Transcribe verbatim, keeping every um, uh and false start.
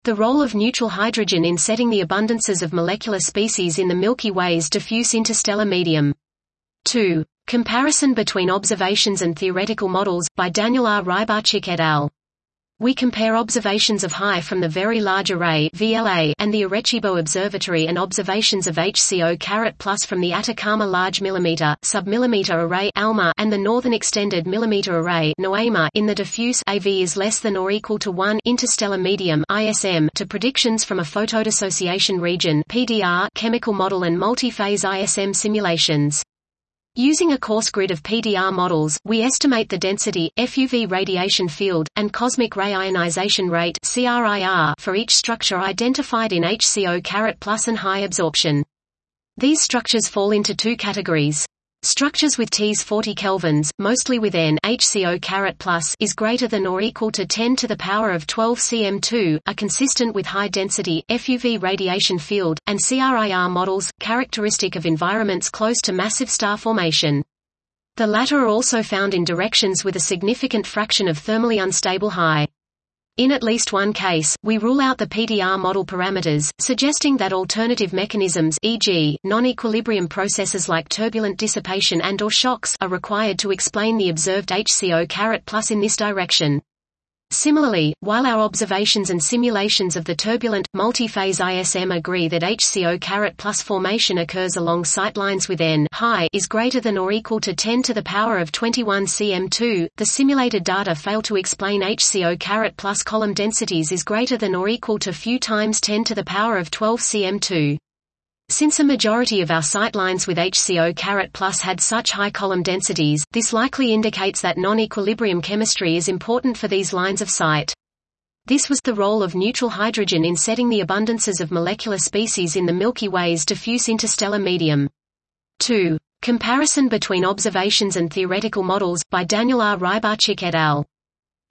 The role of neutral hydrogen in setting the abundances of molecular species in the Milky Way's diffuse interstellar medium. two. Comparison between observations and theoretical models, by Daniel R. Rybarczyk et al. We compare observations of H I from the Very Large Array (V L A) and the Arecibo Observatory and observations of H C O plus from the Atacama Large Millimeter, Submillimeter Array (ALMA) and the Northern Extended Millimeter Array (NOAMA) in the diffuse A V is less than or equal to one interstellar medium (I S M) to predictions from a photodissociation region (P D R) chemical model and multi-phase I S M simulations. Using a coarse grid of P D R models, we estimate the density, F U V radiation field, and cosmic ray ionization rate (C R I R) for each structure identified in H C O plus and high absorption. These structures fall into two categories. Structures with T's forty kelvins, mostly with N H C O plus is greater than or equal to ten to the power of twelve centimeters two, are consistent with high density, F U V radiation field, and C R I R models, characteristic of environments close to massive star formation. The latter are also found in directions with a significant fraction of thermally unstable high. In at least one case, we rule out the P D R model parameters, suggesting that alternative mechanisms, for example, non-equilibrium processes like turbulent dissipation and or shocks, are required to explain the observed H C O plus in this direction. Similarly, while our observations and simulations of the turbulent, multi-phase I S M agree that H C O plus formation occurs along sightlines with N high is greater than or equal to ten to the power of twenty-one centimeters two, the simulated data fail to explain H C O plus column densities is greater than or equal to few times ten to the power of twelve centimeters two. Since a majority of our sightlines with H C O plus had such high column densities, this likely indicates that non-equilibrium chemistry is important for these lines of sight. This was the role of neutral hydrogen in setting the abundances of molecular species in the Milky Way's diffuse interstellar medium. two. Comparison between observations and theoretical models, by Daniel R. Rybarczyk et al.